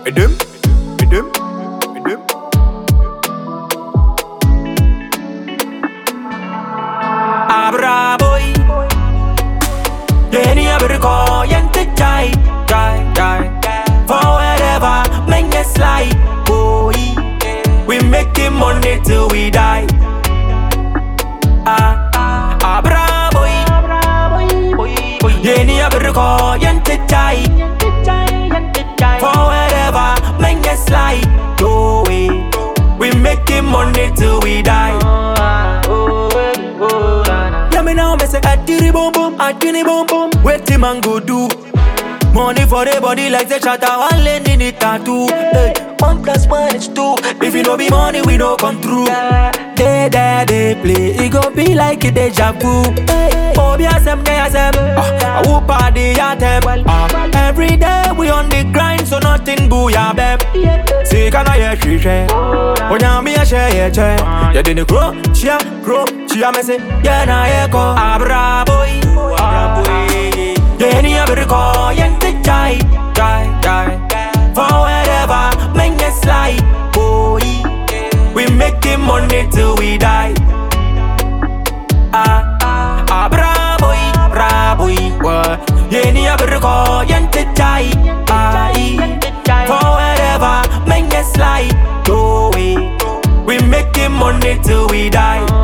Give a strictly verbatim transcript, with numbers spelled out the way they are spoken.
Edem, edem, edem. Abra boy, Yeni abriko yente jai, jai, jai. For wherever, make it slide, boy. We making money till we die. Ah, abra boy, Yeni abriko yente jai. For wherever, make it slide, boy. We making money till we die. Yeah, me now me say I did it boom boom, I did it boom boom. Wait till man go do. Money for the body like the chatter, one lane in it tattoo. Hey, one plus one is two. If you don't be money, we don't come through. They there they play, it go be like a deja vu. Hey, oh yeah, some guys them. I whoop party at them. Every day we on the grind, so nothing booyah beb. See can I hear she say? Oh yeah, me a share yeah che. You didn't grow, chia grow, chia me say. Yeah na echo, abra boy, abra boy. Yeni abriko yente jai, jai, jai. For wherever, make it slide, boy. We making money till we die. Ah, abra boy, bra boy. Yeni abriko yente jai, ai. For wherever, make it slide, boy. We making money till we die.